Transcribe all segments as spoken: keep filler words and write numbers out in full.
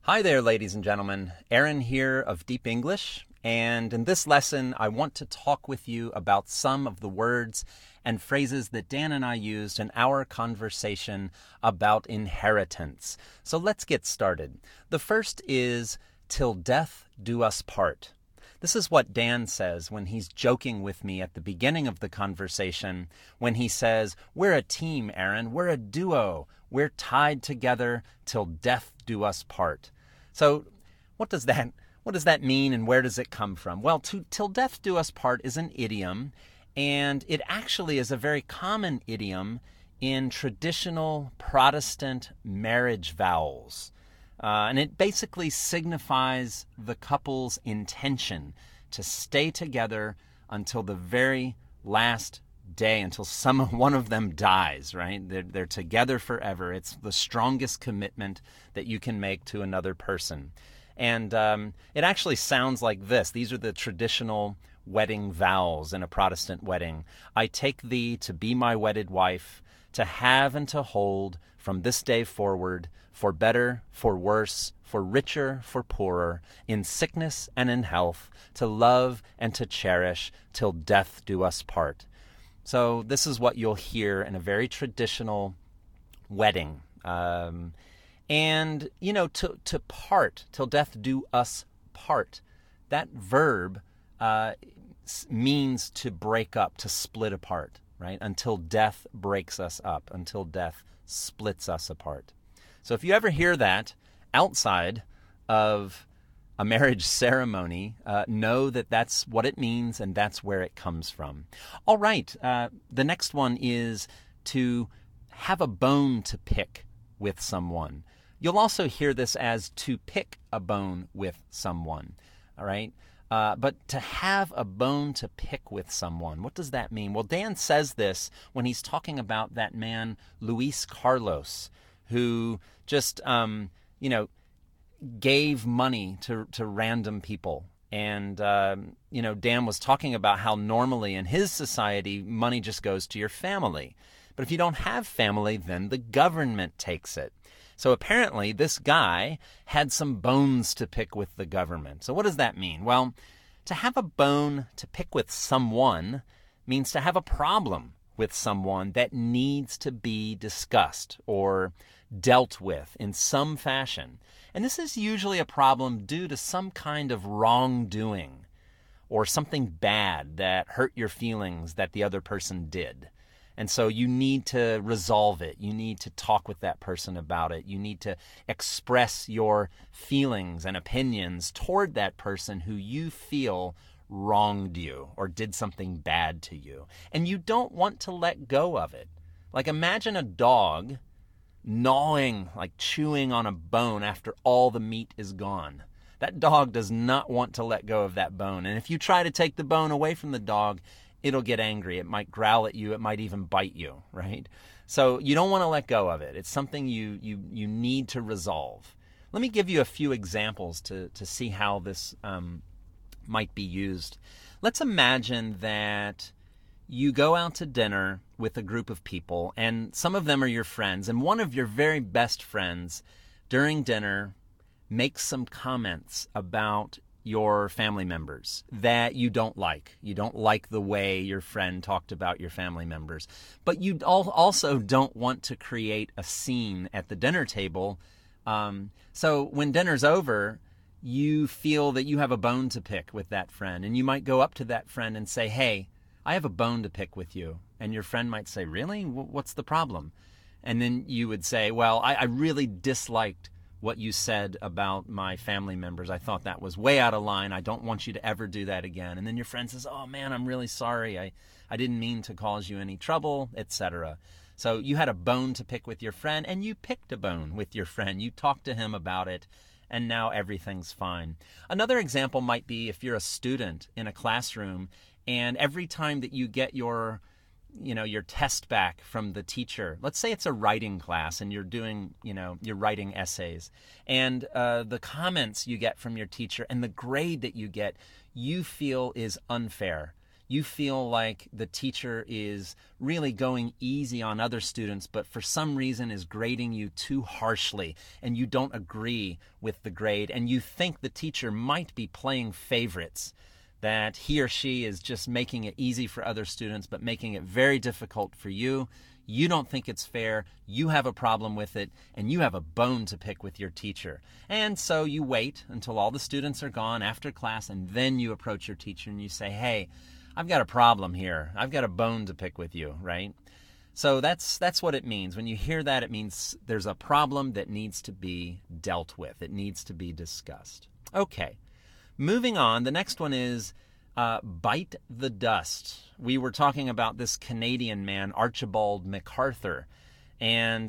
Hi there, ladies and gentlemen. Aaron here of Deep English, and in this lesson, I want to talk with you about some of the words and phrases that Dan and I used in our conversation about inheritance. So let's get started. The first is, "Till death do us part." This is what Dan says when he's joking with me at the beginning of the conversation, when he says, "We're a team, Aaron. We're a duo. We're tied together till death do us part." So what does that what does that mean, and where does it come from? Well, to, "till death do us part" is an idiom, and it actually is a very common idiom in traditional Protestant marriage vows. Uh, and it basically signifies the couple's intention to stay together until the very last day, until some one of them dies, right? They're, they're together forever. It's the strongest commitment that you can make to another person. And um, it actually sounds like this. These are the traditional wedding vows in a Protestant wedding. "I take thee to be my wedded wife, to have and to hold from this day forward, for better, for worse, for richer, for poorer, in sickness and in health, to love and to cherish, till death do us part." So this is what you'll hear in a very traditional wedding. Um, and, you know, to, to part, till death do us part, that verb uh, means to break up, to split apart, right? Until death breaks us up, until death splits us apart. So if you ever hear that outside of a marriage ceremony, uh, know that that's what it means and that's where it comes from. All right, uh, the next one is to have a bone to pick with someone. You'll also hear this as to pick a bone with someone, all right? Uh, but to have a bone to pick with someone, what does that mean? Well, Dan says this when he's talking about that man, Luis Carlos, who just, um, you know, gave money to to random people. And, um, you know, Dan was talking about how normally in his society, money just goes to your family. But if you don't have family, then the government takes it. So apparently this guy had some bones to pick with the government. So what does that mean? Well, to have a bone to pick with someone means to have a problem with someone that needs to be discussed or dealt with in some fashion. And this is usually a problem due to some kind of wrongdoing or something bad that hurt your feelings that the other person did. And so you need to resolve it. You need to talk with that person about it. You need to express your feelings and opinions toward that person who you feel wronged you or did something bad to you. And you don't want to let go of it. Like, imagine a dog gnawing, like chewing on a bone after all the meat is gone. That dog does not want to let go of that bone. And if you try to take the bone away from the dog, it'll get angry. It might growl at you. It might even bite you, right? So you don't want to let go of it. It's something you you you need to resolve. Let me give you a few examples to, to see how this um, might be used. Let's imagine that you go out to dinner with a group of people, and some of them are your friends, and one of your very best friends during dinner makes some comments about your family members that you don't like. You don't like the way your friend talked about your family members. But you also don't want to create a scene at the dinner table. Um, so when dinner's over, you feel that you have a bone to pick with that friend. And you might go up to that friend and say, "Hey, I have a bone to pick with you." And your friend might say, "Really? What's the problem?" And then you would say, "Well, I, I really disliked what you said about my family members. I thought that was way out of line. I don't want you to ever do that again." And then your friend says, "Oh man, I'm really sorry. I, I didn't mean to cause you any trouble," et cetera. So you had a bone to pick with your friend, and you picked a bone with your friend. You talked to him about it, and now everything's fine. Another example might be if you're a student in a classroom, and every time that you get your you know, your test back from the teacher. Let's say it's a writing class and you're doing, you know, you're writing essays. And uh, the comments you get from your teacher and the grade that you get, you feel is unfair. You feel like the teacher is really going easy on other students, but for some reason is grading you too harshly, and you don't agree with the grade, and you think the teacher might be playing favorites, that he or she is just making it easy for other students, but making it very difficult for you. You don't think it's fair, you have a problem with it, and you have a bone to pick with your teacher. And so you wait until all the students are gone after class, and then you approach your teacher and you say, hey, I've got a problem here. I've got a bone to pick with you, right? So that's that's what it means. When you hear that, it means there's a problem that needs to be dealt with. It needs to be discussed. Okay, moving on. The next one is Uh, bite the dust. We were talking about this Canadian man, Archibald MacArthur, and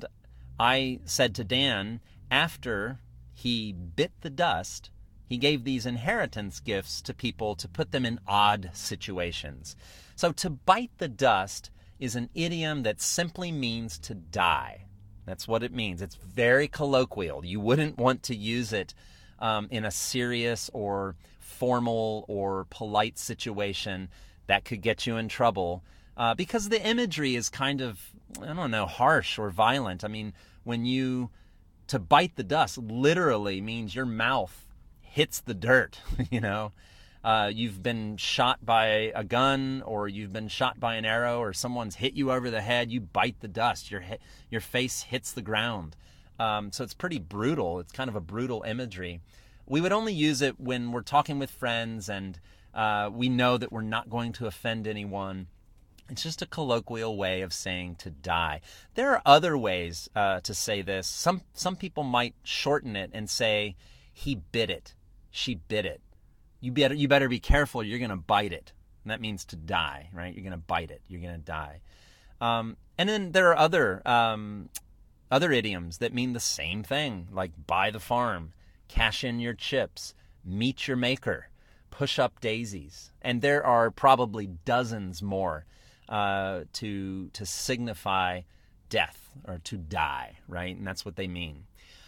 I said to Dan, after he bit the dust, he gave these inheritance gifts to people to put them in odd situations. So to bite the dust is an idiom that simply means to die. That's what it means. It's very colloquial. You wouldn't want to use it um, in a serious or formal or polite situation that could get you in trouble uh, because the imagery is kind of, I don't know, harsh or violent. I mean, when you, to bite the dust literally means your mouth hits the dirt, you know. Uh, you've been shot by a gun, or you've been shot by an arrow, or someone's hit you over the head, you bite the dust, your, he- your face hits the ground. Um, so it's pretty brutal. It's kind of a brutal imagery. We would only use it when we're talking with friends and uh, we know that we're not going to offend anyone. It's just a colloquial way of saying to die. There are other ways uh, to say this. Some some people might shorten it and say, he bit it, she bit it. You better, you better be careful, you're going to bite it. And that means to die, right? You're going to bite it, you're going to die. Um, and then there are other, um, other idioms that mean the same thing, like buy the farm, cash in your chips, meet your maker, push up daisies. And there are probably dozens more uh, to to signify death or to die, right? And that's what they mean.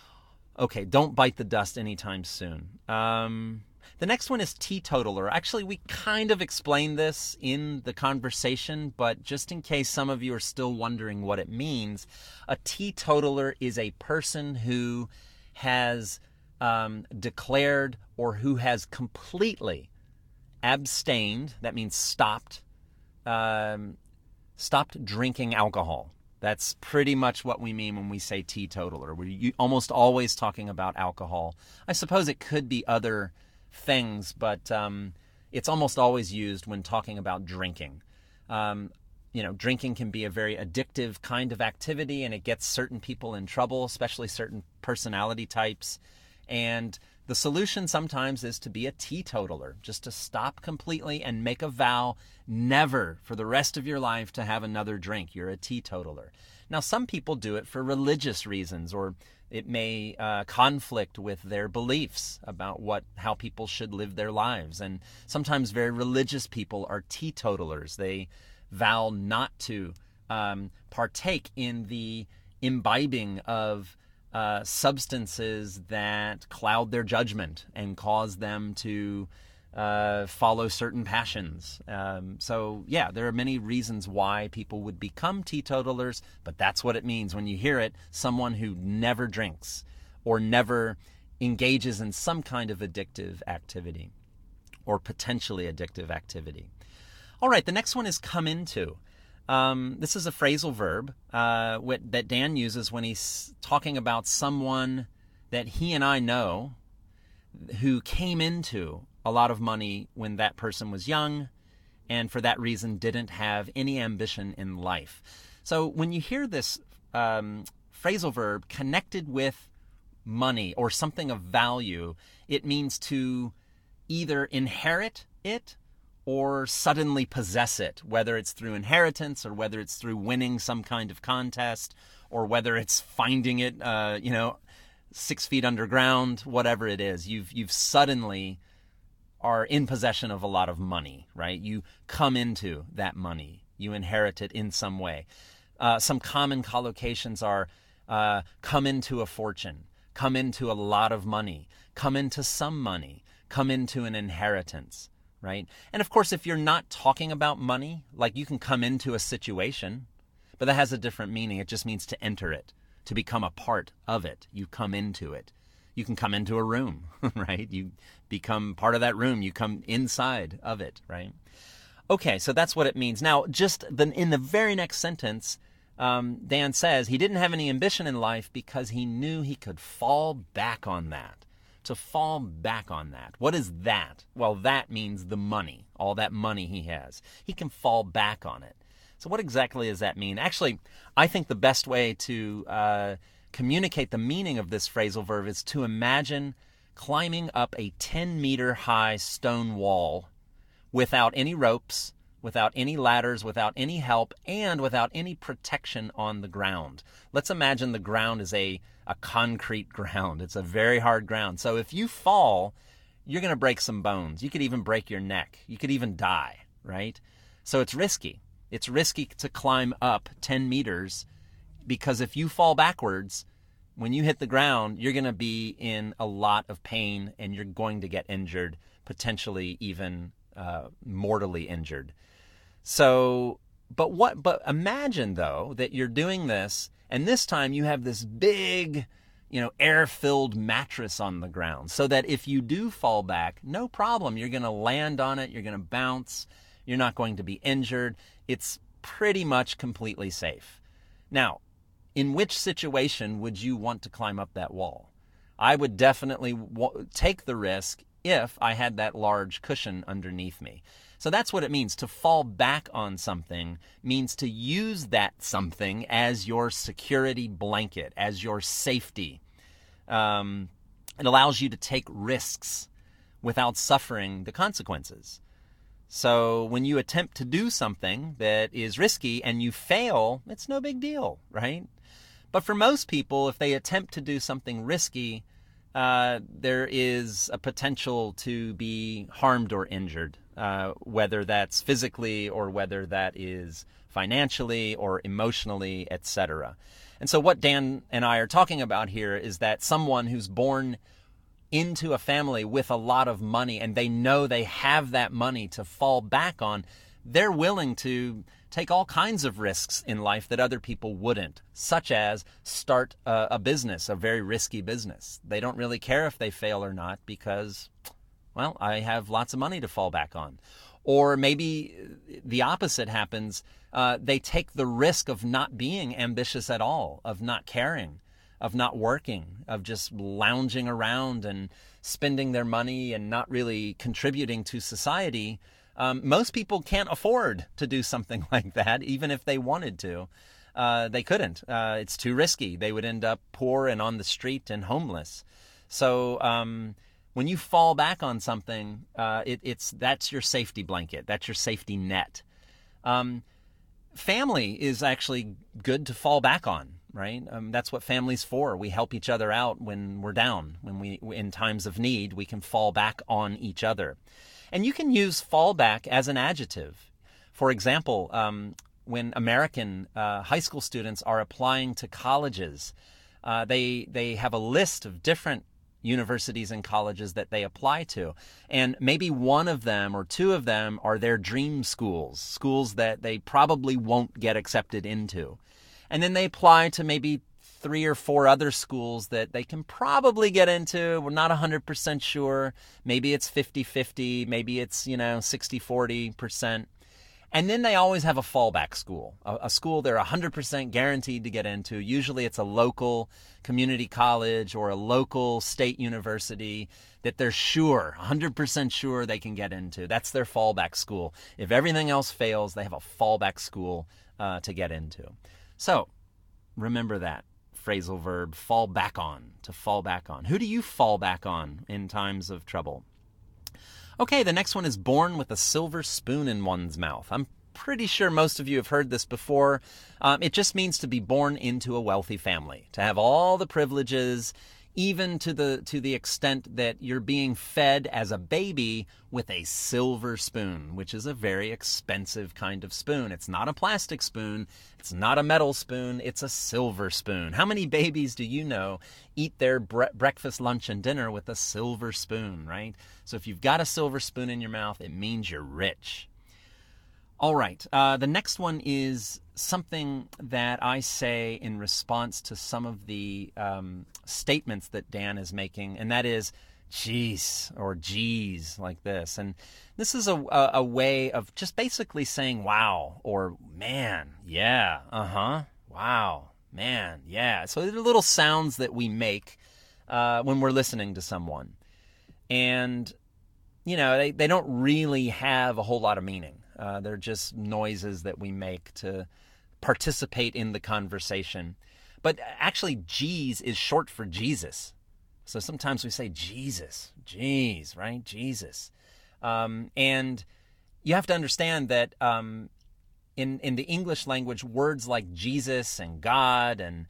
Okay, don't bite the dust anytime soon. Um, the next one is teetotaler. Actually, we kind of explained this in the conversation, but just in case some of you are still wondering what it means, a teetotaler is a person who has Um, declared or who has completely abstained, that means stopped, um, stopped drinking alcohol. That's pretty much what we mean when we say teetotaler. We're almost always talking about alcohol. I suppose it could be other things, but um, it's almost always used when talking about drinking. Um, you know, drinking can be a very addictive kind of activity, and it gets certain people in trouble, especially certain personality types. And the solution sometimes is to be a teetotaler, just to stop completely and make a vow never for the rest of your life to have another drink. You're a teetotaler. Now, some people do it for religious reasons, or it may uh, conflict with their beliefs about what how people should live their lives. And sometimes very religious people are teetotalers. They vow not to um, partake in the imbibing of Uh, substances that cloud their judgment and cause them to uh, follow certain passions. Um, so, yeah, there are many reasons why people would become teetotalers, but that's what it means when you hear it, someone who never drinks or never engages in some kind of addictive activity or potentially addictive activity. All right, the next one is come into. Um, this is a phrasal verb uh, wh- that Dan uses when he's talking about someone that he and I know who came into a lot of money when that person was young and for that reason didn't have any ambition in life. So when you hear this um, phrasal verb connected with money or something of value, it means to either inherit it or suddenly possess it, whether it's through inheritance or whether it's through winning some kind of contest or whether it's finding it, uh, you know, six feet underground, whatever it is. You've you've suddenly are in possession of a lot of money, right? You come into that money. You inherit it in some way. Uh, some common collocations are uh, come into a fortune, come into a lot of money, come into some money, come into an inheritance. right? And of course, if you're not talking about money, like you can come into a situation, but that has a different meaning. It just means to enter it, to become a part of it. You come into it. You can come into a room, right? You become part of that room. You come inside of it, right? Okay, so that's what it means. Now, just the, in the very next sentence, um, Dan says he didn't have any ambition in life because he knew he could fall back on that. To fall back on that. What is that? Well, that means the money, all that money he has. He can fall back on it. So what exactly does that mean? Actually, I think the best way to uh, communicate the meaning of this phrasal verb is to imagine climbing up a ten meter high stone wall without any ropes, without any ladders, without any help, and without any protection on the ground. Let's imagine the ground is a, a concrete ground. It's a very hard ground. So if you fall, you're going to break some bones. You could even break your neck. You could even die, right? So it's risky. It's risky to climb up ten meters because if you fall backwards, when you hit the ground, you're going to be in a lot of pain and you're going to get injured, potentially even uh, mortally injured. So, but what, but imagine though that you're doing this and this time you have this big, you know, air-filled mattress on the ground so that if you do fall back, no problem. You're going to land on it. You're going to bounce. You're not going to be injured. It's pretty much completely safe. Now, in which situation would you want to climb up that wall? I would definitely w- take the risk if I had that large cushion underneath me. So that's what it means. To fall back on something means to use that something as your security blanket, as your safety. Um, it allows you to take risks without suffering the consequences. So when you attempt to do something that is risky and you fail, it's no big deal, right? But for most people, if they attempt to do something risky, uh, there is a potential to be harmed or injured, uh, whether that's physically or whether that is financially or emotionally, et cetera. And so what Dan and I are talking about here is that someone who's born into a family with a lot of money and they know they have that money to fall back on, they're willing to take all kinds of risks in life that other people wouldn't, such as start a, a business, a very risky business. They don't really care if they fail or not because, well, I have lots of money to fall back on. Or maybe the opposite happens. Uh, they take the risk of not being ambitious at all, of not caring, of not working, of just lounging around and spending their money and not really contributing to society. Um, most people can't afford to do something like that, even if they wanted to. Uh, they couldn't. Uh, it's too risky. They would end up poor and on the street and homeless. So um, when you fall back on something, uh, it, it's that's your safety blanket. That's your safety net. Um, family is actually good to fall back on. Right? Um, that's what family's for. We help each other out when we're down. When we, in times of need, we can fall back on each other. And you can use fall back as an adjective. For example, um, when American uh, high school students are applying to colleges, uh, they they have a list of different universities and colleges that they apply to. And maybe one of them or two of them are their dream schools, schools that they probably won't get accepted into. And then they apply to maybe three or four other schools that they can probably get into. We're not one hundred percent sure. Maybe it's fifty-fifty. Maybe it's, you know, sixty forty percent. And then they always have a fallback school, a, a school they're one hundred percent guaranteed to get into. Usually it's a local community college or a local state university that they're sure, one hundred percent sure they can get into. That's their fallback school. If everything else fails, they have a fallback school uh, to get into. So remember that phrasal verb, fall back on, to fall back on. Who do you fall back on in times of trouble? Okay, the next one is born with a silver spoon in one's mouth. I'm pretty sure most of you have heard this before. Um, it just means to be born into a wealthy family, to have all the privileges, even to the to the extent that you're being fed as a baby with a silver spoon, which is a very expensive kind of spoon. It's not a plastic spoon. It's not a metal spoon. It's a silver spoon. How many babies do you know eat their bre- breakfast, lunch, and dinner with a silver spoon, right? So if you've got a silver spoon in your mouth, it means you're rich. All right. Uh, the next one is something that I say in response to some of the um, statements that Dan is making, and that is, geez, or geez, like this. And this is a, a, a way of just basically saying, wow, or man, yeah, uh-huh, wow, man, yeah. So they're little sounds that we make uh, when we're listening to someone. And, you know, they, they don't really have a whole lot of meaning. Uh, they're just noises that we make to participate in the conversation. But actually, geez is short for Jesus. So sometimes we say Jesus, geez, right? Jesus. Um, and you have to understand that um, in, in the English language, words like Jesus and God and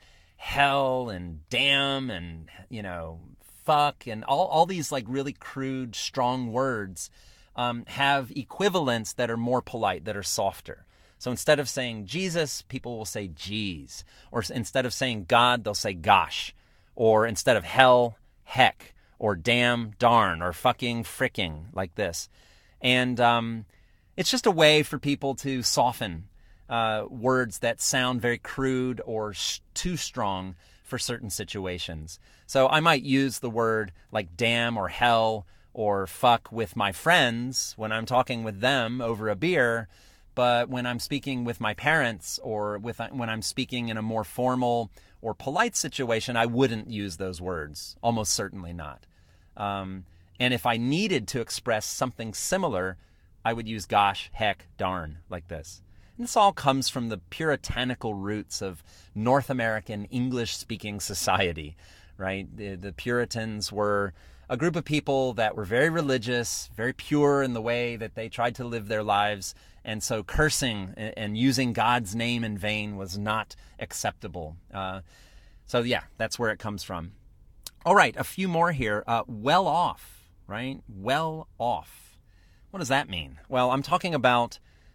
hell and damn and, you know, fuck and all, all these like really crude, strong words Um, have equivalents that are more polite, that are softer. So instead of saying Jesus, people will say geez. Or instead of saying God, they'll say gosh. Or instead of hell, heck. Or damn, darn. Or fucking, fricking, like this. And um, it's just a way for people to soften uh, words that sound very crude or sh- too strong for certain situations. So I might use the word like damn or hell or fuck with my friends when I'm talking with them over a beer, but when I'm speaking with my parents or with when I'm speaking in a more formal or polite situation, I wouldn't use those words. Almost certainly not. Um, and if I needed to express something similar, I would use gosh, heck, darn, like this. And this all comes from the puritanical roots of North American English-speaking society, right? The, the Puritans were a group of people that were very religious, very pure in the way that they tried to live their lives. And so cursing and using God's name in vain was not acceptable. Uh, so yeah, that's where it comes from. All right, a few more here. Uh, well off, right? Well off. What does that mean? Well, I'm talking about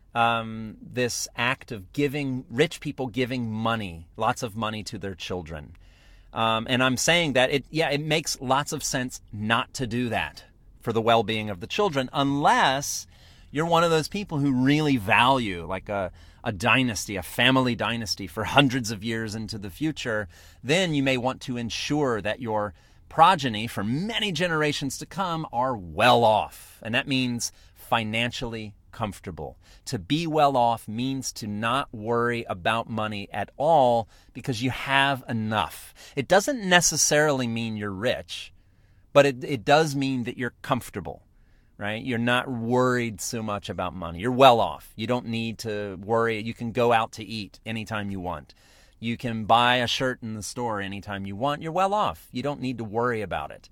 um, this act of giving, rich people giving money, lots of money to their children. Um, and I'm saying that, it yeah, it makes lots of sense not to do that for the well-being of the children unless you're one of those people who really value like a, a dynasty, a family dynasty for hundreds of years into the future. Then you may want to ensure that your progeny for many generations to come are well off. And that means financially comfortable. To be well off means to not worry about money at all because you have enough. It doesn't necessarily mean you're rich, but it, it does mean that you're comfortable, right? You're not worried so much about money. You're well off. You don't need to worry. You can go out to eat anytime you want. You can buy a shirt in the store anytime you want. You're well off. You don't need to worry about it.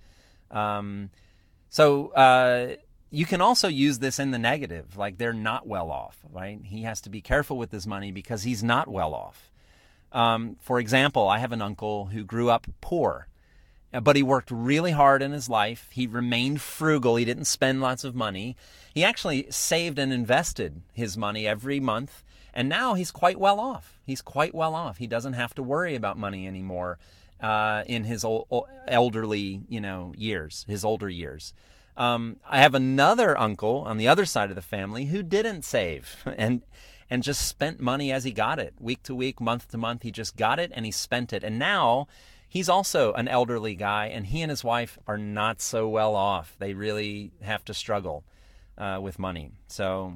Um, so, uh, You can also use this in the negative, like they're not well off, right? He has to be careful with his money because he's not well off. Um, for example, I have an uncle who grew up poor, but he worked really hard in his life. He remained frugal. He didn't spend lots of money. He actually saved and invested his money every month, and now he's quite well off. He's quite well off. He doesn't have to worry about money anymore uh, in his old, elderly, you know, years, his older years. Um, I have another uncle on the other side of the family who didn't save and and just spent money as he got it. Week to week, month to month, he just got it and he spent it. And now he's also an elderly guy, and he and his wife are not so well off. They really have to struggle uh, with money. So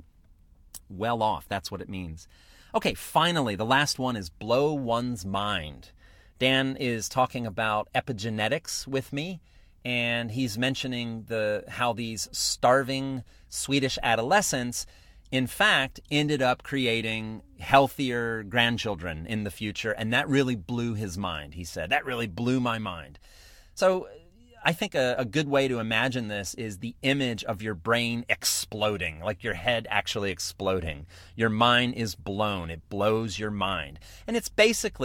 well off, that's what it means. Okay, finally, the last one is blow one's mind. Dan is talking about epigenetics with me. And he's mentioning the how these starving Swedish adolescents, in fact, ended up creating healthier grandchildren in the future. And that really blew his mind, he said. That really blew my mind. So I think a, a good way to imagine this is the image of your brain exploding, like your head actually exploding. Your mind is blown. It blows your mind. And it's basically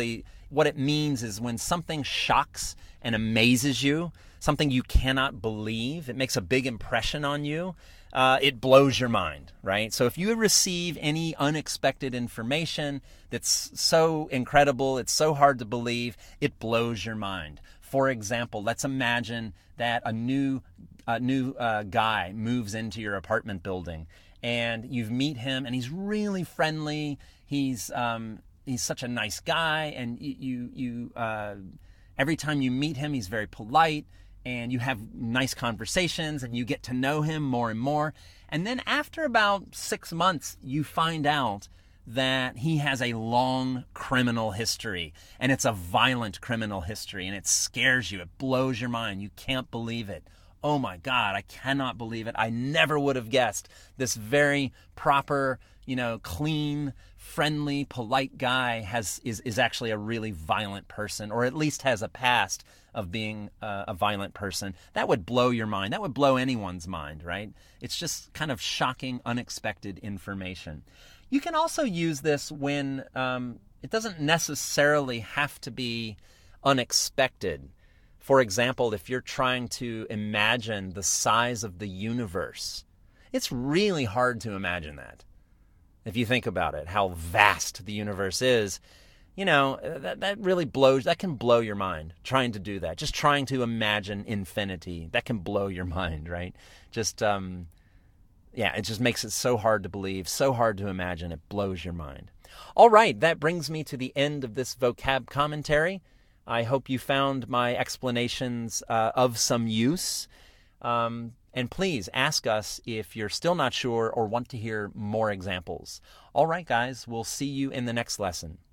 what it means is when something shocks and amazes you, something you cannot believe, it makes a big impression on you, uh, it blows your mind, right? So if you receive any unexpected information that's so incredible, it's so hard to believe, it blows your mind. For example, let's imagine that a new a new uh, guy moves into your apartment building, and you meet him, and he's really friendly. He's um, he's such a nice guy, and you you, you uh, every time you meet him, he's very polite, and you have nice conversations, and you get to know him more and more. And then after about six months, you find out that he has a long criminal history, and it's a violent criminal history, and it scares you. It blows your mind. You can't believe it. Oh my God, I cannot believe it. I never would have guessed this very proper, you know, clean, friendly, polite guy has is, is actually a really violent person, or at least has a past of being uh, a violent person. That would blow your mind. That would blow anyone's mind, right? It's just kind of shocking, unexpected information. You can also use this when um, it doesn't necessarily have to be unexpected. For example, if you're trying to imagine the size of the universe, it's really hard to imagine that. If you think about it, how vast the universe is, you know, that, that really blows, that can blow your mind, trying to do that. Just trying to imagine infinity, that can blow your mind, right? Just, um, yeah, it just makes it so hard to believe, so hard to imagine, it blows your mind. All right, that brings me to the end of this vocab commentary. I hope you found my explanations uh, of some use. Um, and please ask us if you're still not sure or want to hear more examples. All right, guys, we'll see you in the next lesson.